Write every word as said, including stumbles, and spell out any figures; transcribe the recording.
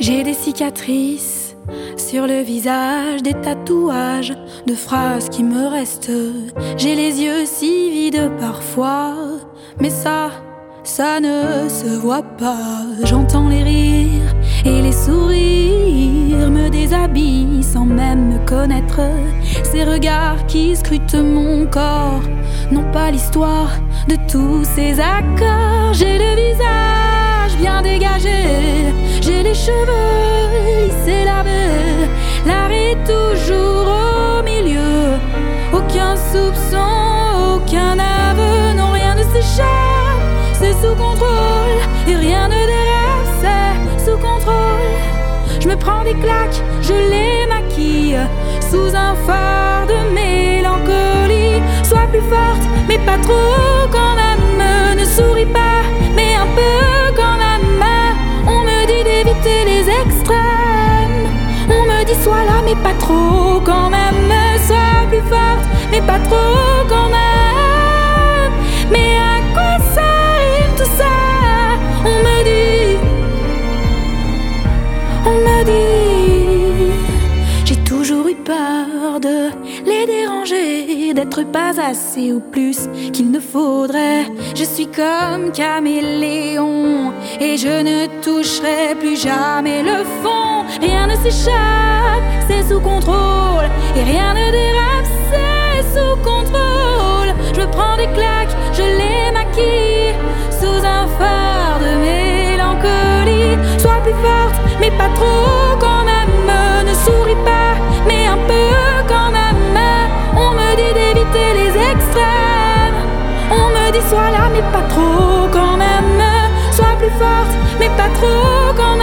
J'ai des cicatrices sur le visage, des tatouages de phrases qui me restent. J'ai les yeux si vides parfois, mais ça, ça ne se voit pas. J'entends les rires et les sourires me déshabillent sans même me connaître. Ces regards qui scrutent mon corps n'ont pas l'histoire de tous ces accords. J'ai le visage bien dégagé, j'ai les cheveux lissés lavés, l'art est toujours au milieu. Aucun soupçon, aucun aveu, non rien ne s'échappe, c'est sous contrôle et rien ne dérape, c'est sous contrôle. Je me prends des claques, je les maquille sous un phare de mélancolie. Sois plus forte, mais pas trop quand même. Ne souris pas, mais un peu quand même. On me dit d'éviter les extrêmes. On me dit sois là, mais pas trop quand même. Sois plus forte, mais pas trop quand même. Mais à quoi ça rime tout ça? On me dit, on me dit. J'ai toujours eu peur de les déranger, d'être pas assez ou plus qu'il ne faudrait. Je suis comme caméléon et je ne toucherai plus jamais le fond. Rien ne s'échappe, c'est sous contrôle et rien ne dérape, c'est sous contrôle. Je me prends des claques, je les maquille sous un phare de mélancolie. Sois plus forte, mais pas trop quand même. Ne souris pas, mais un peu quand même. On me dit d'éviter les extrêmes. On me dit sois là, mais pas trop quand même. Sois plus forte, mais pas trop quand même.